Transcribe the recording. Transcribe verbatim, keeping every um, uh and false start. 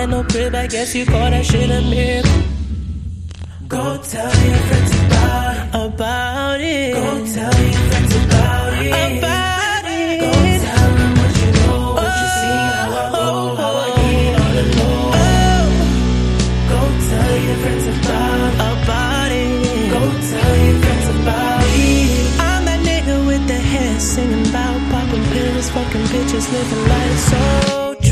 had no crib, I guess you call that shit a miracle. Go tell your friends about it. About it. Go tell your friends about it. About it. Go tell them what you know, what you see, how I roll, how I get it on the low. Oh. Go tell your friends about it. About it. Go tell your friends about it. I'm that nigga with the hair singing about popping pills, fucking bitches, living life so